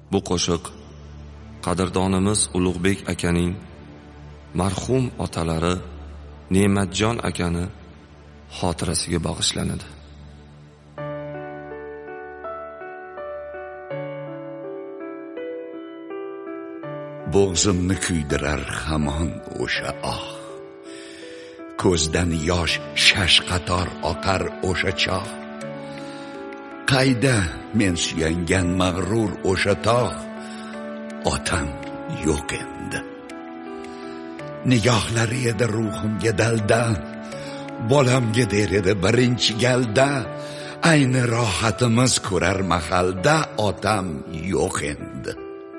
Bu qo'shiq qadrdonimiz Ulug'bek akaning marhum otalari Ne'matjon akani xotirasiga bag'ishlanadi. Bo'g'zimni kuydirar hamon o'sha ko'zdan yosh shash qator oqar o'sha choh. Qayda men suyangan mag'rur o'sha tog', otam yo'q endi. Nigohlari edi ruhimga dalda, bolamga der edi birinchi galda. Ayni rohatimiz ko'rar mahalda, otam yo'q endi.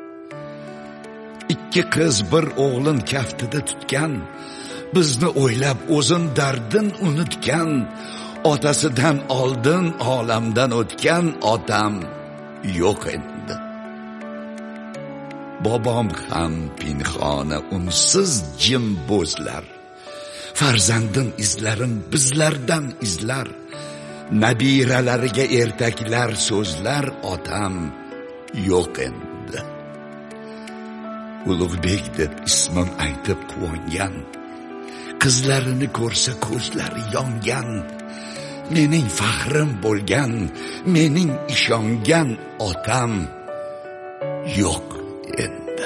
Ikki qiz bir o'g'lin kaftida tutgan, bizni o'ylab o'zin dardin unutgan. Otasidan oldin olamdan o'tgan, otam yo'q endi. Bobom ham pinhona unsiz jim bo'zlar. Farzandin izlarin bizlardan izlar. Nabiralariga ertaklar so'zlar, otam yo'q endi. Ulug'bek deb ismim aytib quvongan, qizlarini ko'rsa ko'zlari yongan. Mening faxrim bo'lgan, mening ishongan otam yo'q endi.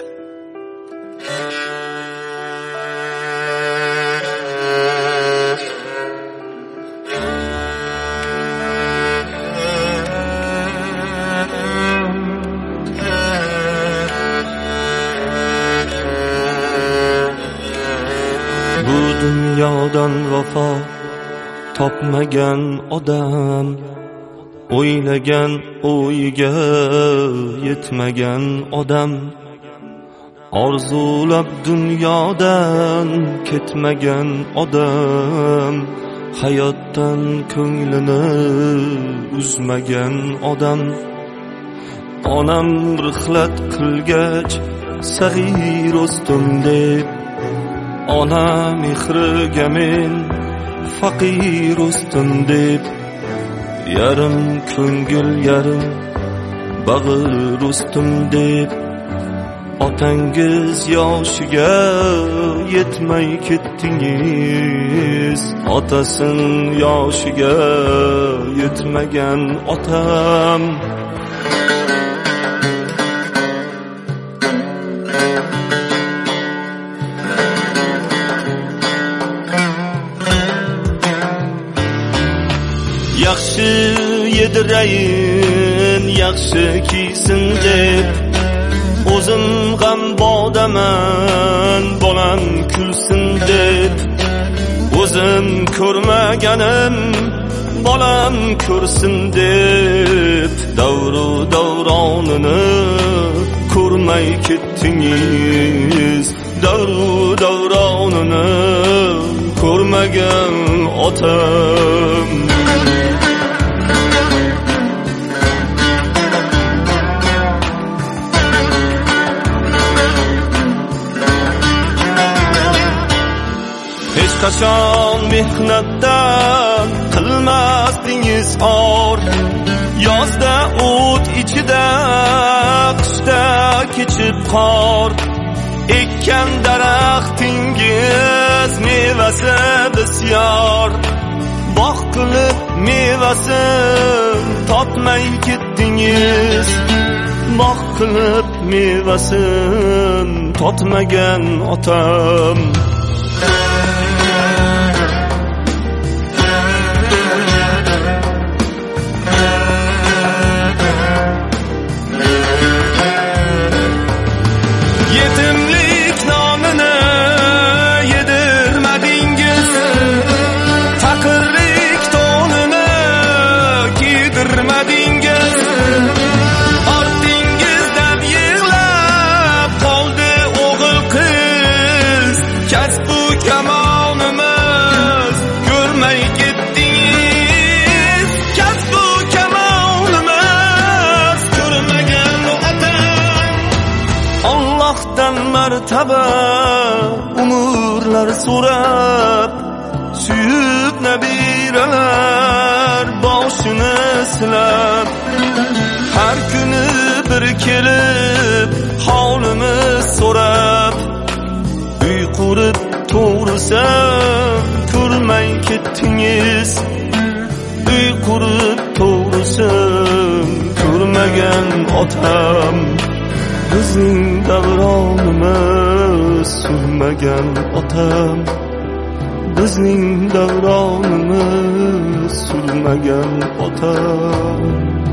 Bu dunyodan vafo topmagan odam, o'ylagan o'yiga yetmagan odam, orzulab dunyodan ketmagan odam, hayotdan ko'nglini uzmagan odam. Onam rixlat qilgach sag'ir o'sdim deb, ona mehriga men faqir o'sdim deb, yarim ko'ngil yarim bag'ir o'sdim deb, otangiz yoshiga yetmay ketdingiz. Otasin yoshiga yetmagan otam. Yaxshi yedirayin, yaxshi kiysin deb, o'zim g'am bodaman, bolam kulsin deb. O'zim ko'rmaganim, bolam ko'rsin deb, davru davronini ko'rmay ketdingiz. Davru davronini ko'rmagan otam. Hech qachon mehnatdan qilmasdingiz or. Yozda o't ichida, qishda kechib qor. Ekkan daraxtingiz mevasi bisyor. Bog' qilib mevasin totmay ketdingiz. Bog' qilib mevasin totmagan otam. Yetimlik nonini yedirmadingiz, faqirlik to'nini kiydirmadingiz. Ortingizdan yig'lab qoldi o'g'il qiz, kasbu kamonimiz ko'rmay ketdingiz. Kasbu kamonimiz ko'rmagan otam. Allohdan martaba umrlar so'rab, suyib nabiralar boshini silab, har kuni bir kelib holimiz so'rab, uy qurib to'g'risan ko'rmay ketdingiz. Uy qurib to'g'risan ko'rmagan otam, bizning davronimiz surmagan otam, bizning davronimiz surmagan otam.